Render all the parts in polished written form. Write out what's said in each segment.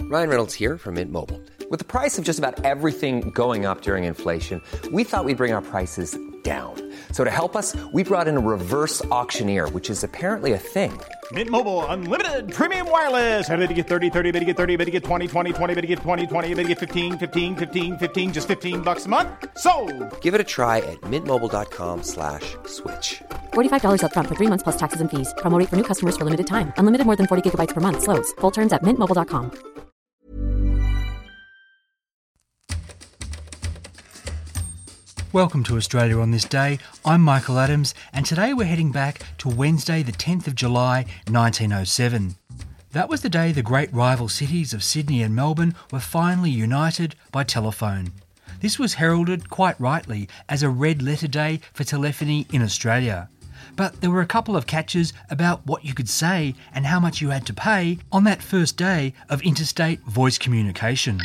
Ryan Reynolds here from Mint Mobile. With the price of just about everything going up during inflation, we thought we'd bring our prices down. So to help us, we brought in a reverse auctioneer, which is apparently a thing. Mint Mobile Unlimited Premium Wireless. How to get 30, 30, bit to get 30, bit to get 20, 20, 20, bit to get 20, 20, bit to get 15, 15, 15, 15, just $15 a month? Sold! Give it a try at mintmobile.com/switch. $45 up front for 3 months plus taxes and fees. Promo rate for new customers for limited time. Unlimited more than 40 gigabytes per month. Slows full terms at mintmobile.com. Welcome to Australia on this day. I'm Michael Adams, and today we're heading back to Wednesday the 10th of July 1907. That was the day the great rival cities of Sydney and Melbourne were finally united by telephone. This was heralded, quite rightly, as a red letter day for telephony in Australia. But there were a couple of catches about what you could say and how much you had to pay on that first day of interstate voice communication.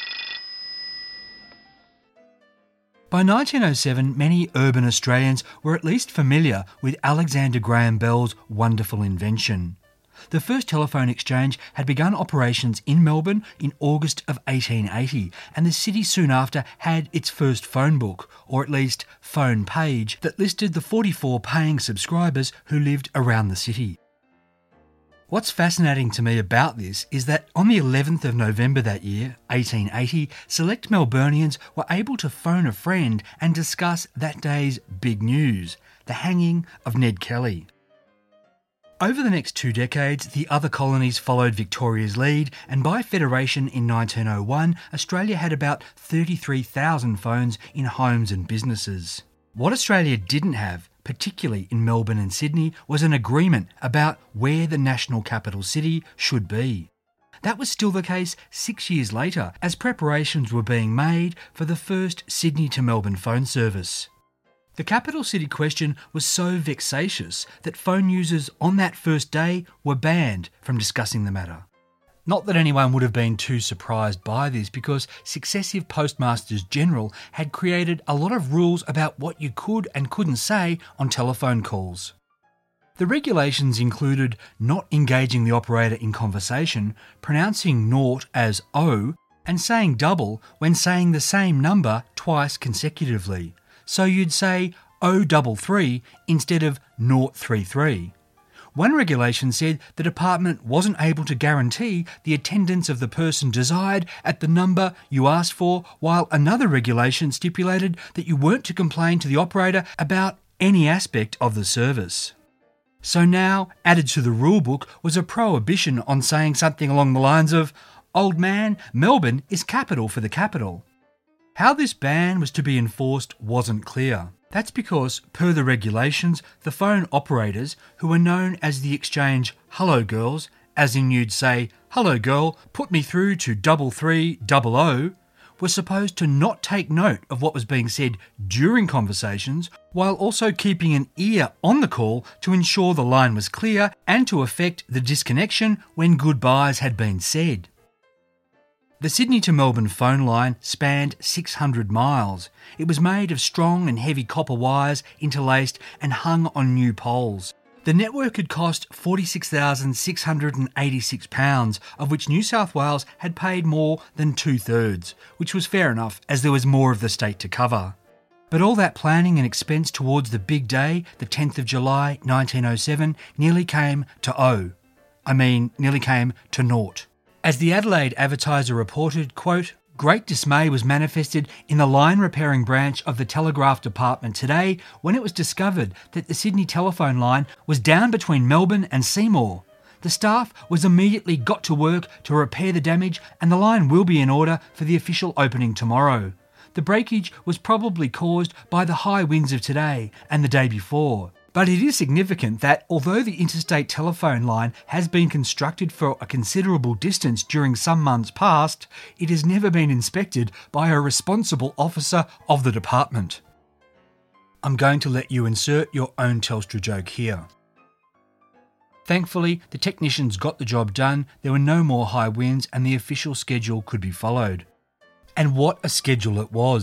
By 1907, many urban Australians were at least familiar with Alexander Graham Bell's wonderful invention. The first telephone exchange had begun operations in Melbourne in August of 1880, and the city soon after had its first phone book, or at least phone page, that listed the 44 paying subscribers who lived around the city. What's fascinating to me about this is that on the 11th of November that year, 1880, select Melburnians were able to phone a friend and discuss that day's big news, the hanging of Ned Kelly. Over the next 2 decades, the other colonies followed Victoria's lead, and by Federation in 1901, Australia had about 33,000 phones in homes and businesses. What Australia didn't have, particularly in Melbourne and Sydney, was an agreement about where the national capital city should be. That was still the case 6 years later, as preparations were being made for the first Sydney to Melbourne phone service. The capital city question was so vexatious that phone users on that first day were banned from discussing the matter. Not that anyone would have been too surprised by this, because successive Postmasters General had created a lot of rules about what you could and couldn't say on telephone calls. The regulations included not engaging the operator in conversation, pronouncing naught as O, and saying double when saying the same number twice consecutively. So you'd say 033 instead of 033. One regulation said the department wasn't able to guarantee the attendance of the person desired at the number you asked for, while another regulation stipulated that you weren't to complain to the operator about any aspect of the service. So now, added to the rule book was a prohibition on saying something along the lines of, "Old man, Melbourne is capital for the capital." How this ban was to be enforced wasn't clear. That's because, per the regulations, the phone operators, who were known as the exchange hello girls, as in you'd say, "Hello girl, put me through to 3300," were supposed to not take note of what was being said during conversations, while also keeping an ear on the call to ensure the line was clear and to effect the disconnection when goodbyes had been said. The Sydney to Melbourne phone line spanned 600 miles. It was made of strong and heavy copper wires interlaced and hung on new poles. The network had cost £46,686, of which New South Wales had paid more than 2/3, which was fair enough as there was more of the state to cover. But all that planning and expense towards the big day, the 10th of July 1907, nearly came to naught. As the Adelaide Advertiser reported, quote, "Great dismay was manifested in the line repairing branch of the Telegraph Department today when it was discovered that the Sydney telephone line was down between Melbourne and Seymour. The staff was immediately got to work to repair the damage, and the line will be in order for the official opening tomorrow. The breakage was probably caused by the high winds of today and the day before. But it is significant that although the interstate telephone line has been constructed for a considerable distance during some months past, it has never been inspected by a responsible officer of the department." I'm going to let you insert your own Telstra joke here. Thankfully, the technicians got the job done, there were no more high winds, and the official schedule could be followed. And what a schedule it was.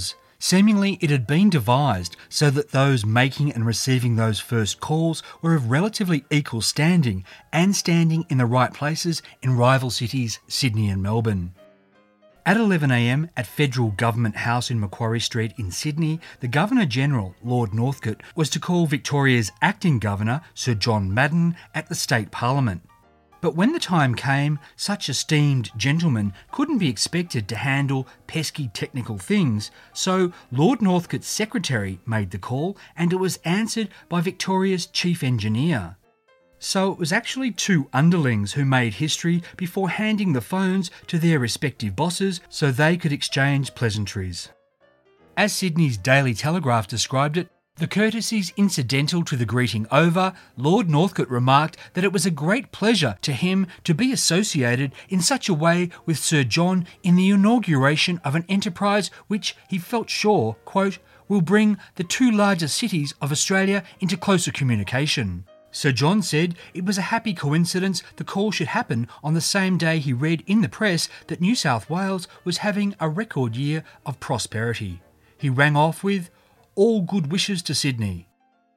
Seemingly, it had been devised so that those making and receiving those first calls were of relatively equal standing and standing in the right places in rival cities Sydney and Melbourne. At 11 a.m. at Federal Government House in Macquarie Street in Sydney, the Governor-General, Lord Northcote, was to call Victoria's acting Governor, Sir John Madden, at the State Parliament. But when the time came, such esteemed gentlemen couldn't be expected to handle pesky technical things, so Lord Northcote's secretary made the call and it was answered by Victoria's chief engineer. So it was actually two underlings who made history before handing the phones to their respective bosses so they could exchange pleasantries. As Sydney's Daily Telegraph described it, the courtesies incidental to the greeting over, Lord Northcote remarked that it was a great pleasure to him to be associated in such a way with Sir John in the inauguration of an enterprise which he felt sure, quote, will bring the two largest cities of Australia into closer communication. Sir John said it was a happy coincidence the call should happen on the same day he read in the press that New South Wales was having a record year of prosperity. He rang off with, "All good wishes to Sydney."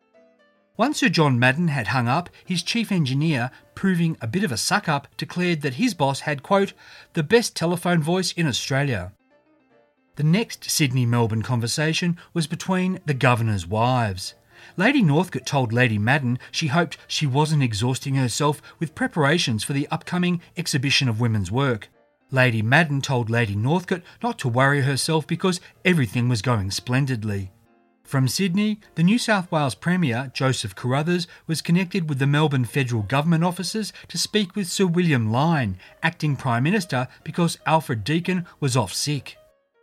Once Sir John Madden had hung up, his chief engineer, proving a bit of a suck-up, declared that his boss had, quote, the best telephone voice in Australia. The next Sydney-Melbourne conversation was between the governor's wives. Lady Northcote told Lady Madden she hoped she wasn't exhausting herself with preparations for the upcoming exhibition of women's work. Lady Madden told Lady Northcote not to worry herself because everything was going splendidly. From Sydney, the New South Wales Premier, Joseph Carruthers, was connected with the Melbourne Federal Government offices to speak with Sir William Lyne, acting Prime Minister, because Alfred Deakin was off sick.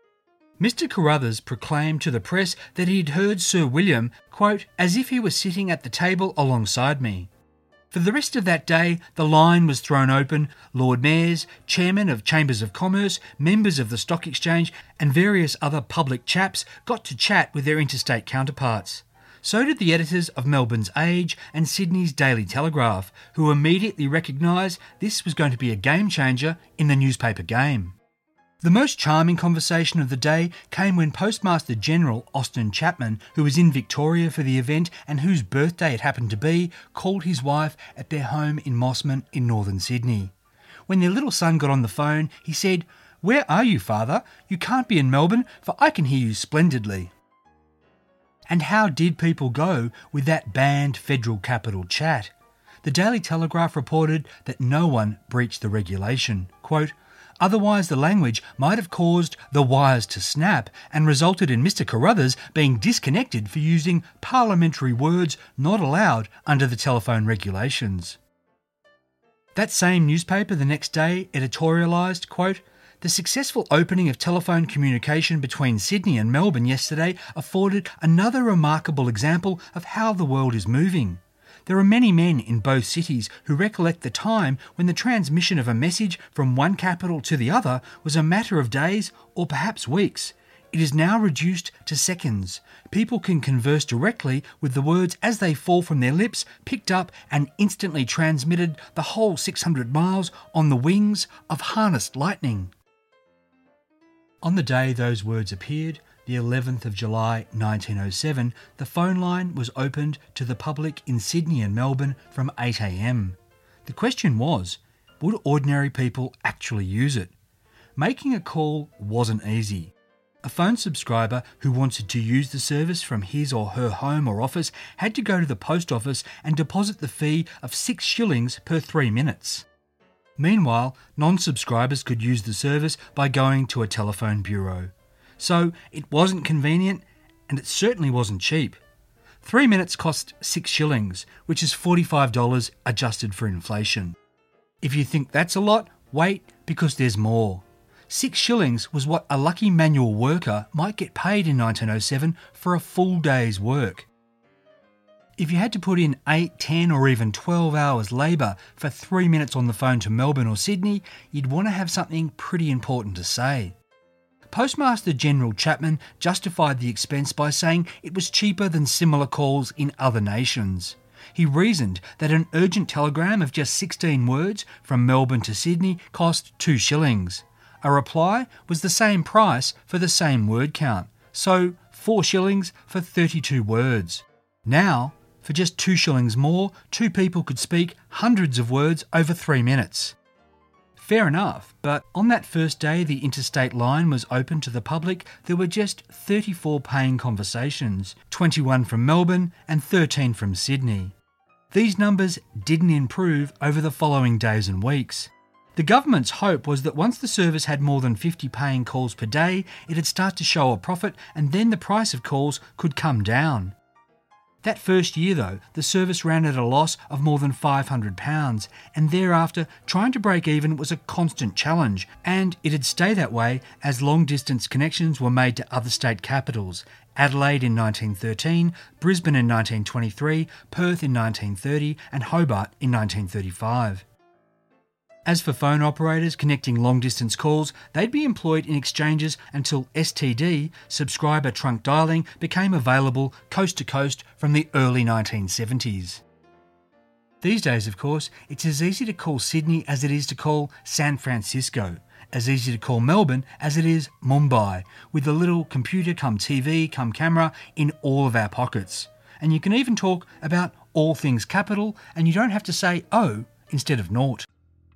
Mr Carruthers proclaimed to the press that he had heard Sir William, quote, as if he was sitting at the table alongside me. For the rest of that day, the line was thrown open. Lord Mayors, chairmen of Chambers of Commerce, members of the Stock Exchange and various other public chaps got to chat with their interstate counterparts. So did the editors of Melbourne's Age and Sydney's Daily Telegraph, who immediately recognised this was going to be a game changer in the newspaper game. The most charming conversation of the day came when Postmaster General Austin Chapman, who was in Victoria for the event and whose birthday it happened to be, called his wife at their home in Mossman in northern Sydney. When their little son got on the phone, he said, "Where are you, Father? You can't be in Melbourne, for I can hear you splendidly." And how did people go with that banned federal capital chat? The Daily Telegraph reported that no one breached the regulation. Quote, otherwise, the language might have caused the wires to snap and resulted in Mr Carruthers being disconnected for using parliamentary words not allowed under the telephone regulations. That same newspaper the next day editorialised, quote, the successful opening of telephone communication between Sydney and Melbourne yesterday afforded another remarkable example of how the world is moving. There are many men in both cities who recollect the time when the transmission of a message from one capital to the other was a matter of days or perhaps weeks. It is now reduced to seconds. People can converse directly with the words as they fall from their lips, picked up and instantly transmitted the whole 600 miles on the wings of harnessed lightning. On the day those words appeared, the 11th of July 1907, the phone line was opened to the public in Sydney and Melbourne from 8 a.m. The question was, would ordinary people actually use it? Making a call wasn't easy. A phone subscriber who wanted to use the service from his or her home or office had to go to the post office and deposit the fee of 6 shillings per 3 minutes. Meanwhile, non-subscribers could use the service by going to a telephone bureau. So it wasn't convenient and it certainly wasn't cheap. 3 minutes cost 6 shillings, which is $45 adjusted for inflation. If you think that's a lot, wait, because there's more. 6 shillings was what a lucky manual worker might get paid in 1907 for a full day's work. If you had to put in 8, 10 or even 12 hours labour for 3 minutes on the phone to Melbourne or Sydney, you'd want to have something pretty important to say. Postmaster General Chapman justified the expense by saying it was cheaper than similar calls in other nations. He reasoned that an urgent telegram of just 16 words from Melbourne to Sydney cost 2 shillings. A reply was the same price for the same word count, so 4 shillings for 32 words. Now, for just 2 shillings more, 2 people could speak hundreds of words over 3 minutes. Fair enough, but on that first day the interstate line was open to the public, there were just 34 paying conversations, 21 from Melbourne and 13 from Sydney. These numbers didn't improve over the following days and weeks. The government's hope was that once the service had more than 50 paying calls per day, it'd start to show a profit and then the price of calls could come down. That first year though, the service ran at a loss of more than £500, and thereafter trying to break even was a constant challenge, and it'd stay that way as long-distance connections were made to other state capitals: Adelaide in 1913, Brisbane in 1923, Perth in 1930 and Hobart in 1935. As for phone operators connecting long-distance calls, they'd be employed in exchanges until STD, subscriber trunk dialing, became available coast to coast from the early 1970s. These days, of course, it's as easy to call Sydney as it is to call San Francisco, as easy to call Melbourne as it is Mumbai, with a little computer come TV come camera in all of our pockets. And you can even talk about all things capital, and you don't have to say "oh" instead of "naught."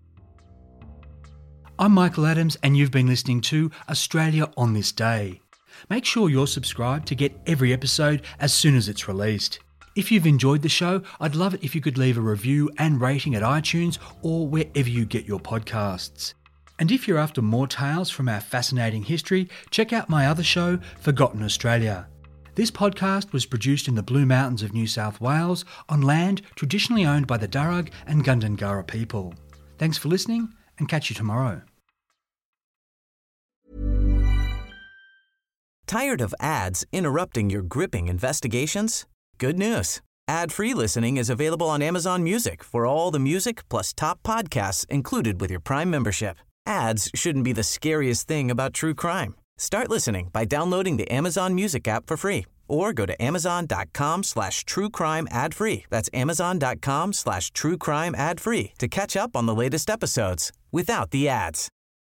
I'm Michael Adams and you've been listening to Australia on This Day. Make sure you're subscribed to get every episode as soon as it's released. If you've enjoyed the show, I'd love it if you could leave a review and rating at iTunes or wherever you get your podcasts. And if you're after more tales from our fascinating history, check out my other show, Forgotten Australia. This podcast was produced in the Blue Mountains of New South Wales on land traditionally owned by the Darug and Gundungurra people. Thanks for listening and catch you tomorrow. Tired of ads interrupting your gripping investigations? Good news. Ad-free listening is available on Amazon Music for all the music plus top podcasts included with your Prime membership. Ads shouldn't be the scariest thing about true crime. Start listening by downloading the Amazon Music app for free or go to amazon.com/truecrime ad-free. That's amazon.com/truecrime ad-free to catch up on the latest episodes without the ads.